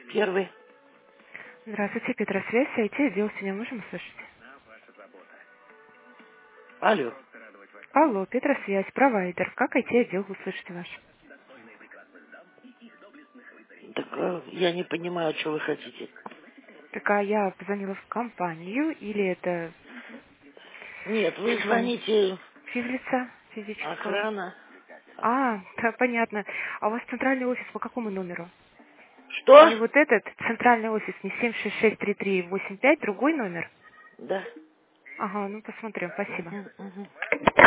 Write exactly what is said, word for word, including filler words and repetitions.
Первый. Здравствуйте, Петросвязь, ай ти-отдел, сегодня можем услышать? Алло. Алло, Петросвязь, провайдер, как ай ти-отдел услышать ваш? Так э, я не понимаю, что вы хотите. Так, а я позвонила в компанию, или это Нет, вы телефон звоните физлица физического? охрана. А, да, понятно. А у вас центральный офис по какому номеру? Что? Не вот этот, центральный офис, не семь шесть шесть три три восемь пять, другой номер? Да. Ага, ну посмотрим, спасибо. Мгм, мгм.